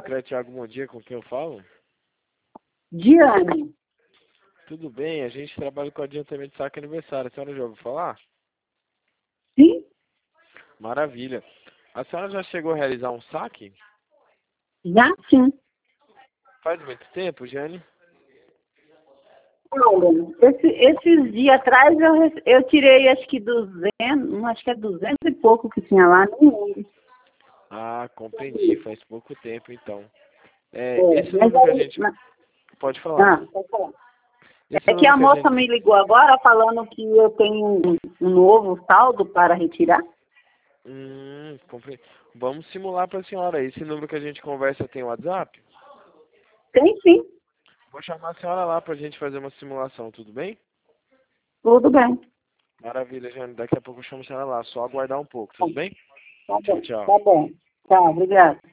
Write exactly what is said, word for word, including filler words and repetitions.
Crédito Thiago, bom dia, com quem eu falo? Diane. Tudo bem, a gente trabalha com adiantamento de saque aniversário. A senhora já ouviu falar? Sim? Maravilha. A senhora já chegou a realizar um saque? Já sim. Faz muito tempo, Jane? Olha, esse, esses dias atrás eu, rece- eu tirei acho que duzentos, acho que é duzentos e pouco que tinha lá. Nem lembro. Ah, compreendi, faz pouco tempo então. É, É, esse mas número que a aí, gente... mas- Pode falar. ah, pode falar. Esse É que número a que a moça gente... me ligou agora falando que eu tenho um, um novo saldo para retirar. Hum, compre... Vamos simular para a senhora. Esse número que a gente conversa tem WhatsApp? Tem sim, Vou chamar a senhora lá para a gente fazer uma simulação, tudo bem? tudo bem. Maravilha, Jane. Daqui a pouco eu chamo a senhora lá. Só aguardar um pouco, Tá tudo bem? tá Tchau, bom, tchau. tá bom. Tá, obrigada.